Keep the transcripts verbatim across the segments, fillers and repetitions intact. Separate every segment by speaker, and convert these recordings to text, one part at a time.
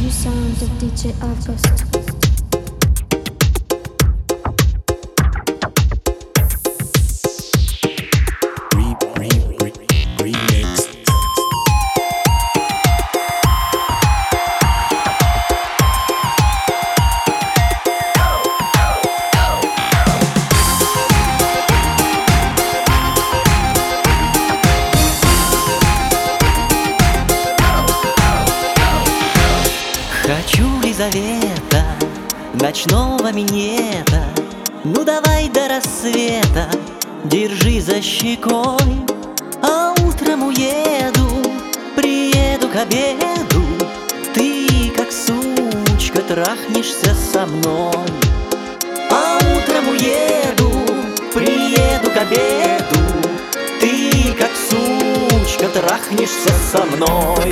Speaker 1: new sound of ди джей August.
Speaker 2: Хочу Лизавета, ночного минета, ну давай до рассвета, держи за щекой. А утром уеду, приеду к обеду, ты как сучка трахнешься со мной. А утром уеду, приеду к обеду, ты как сучка трахнешься со мной.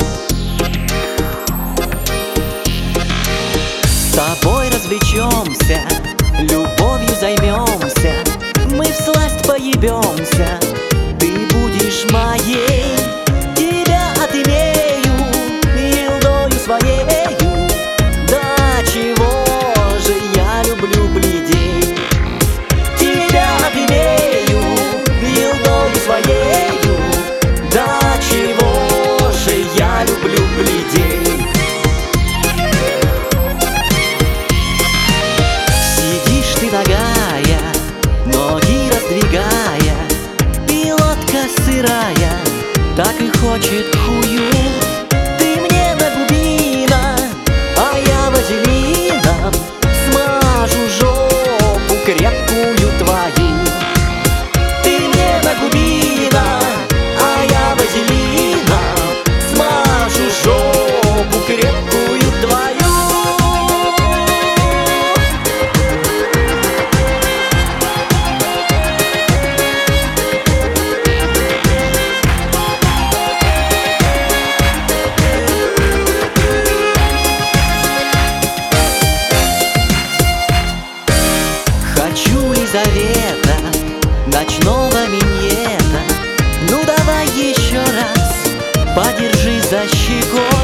Speaker 2: С тобой развлечемся, любовью займемся, мы всласть поебемся, ты будешь моей, тебя отымею, елдою своею. Да чего же я люблю бледей, тебя отымею, елдою своею. Да чего же я люблю бледей. Ногая, ноги раздвигая, пилотка сырая, так и хочет хую. Ты мне нагубина, а я вазелином смажу жопу крепкую твою. Ты мне нагубина, а я вазелином смажу жопу крепкую твою. Хочу Лизавета, ночного минета, ну давай еще раз, подержи за щекой.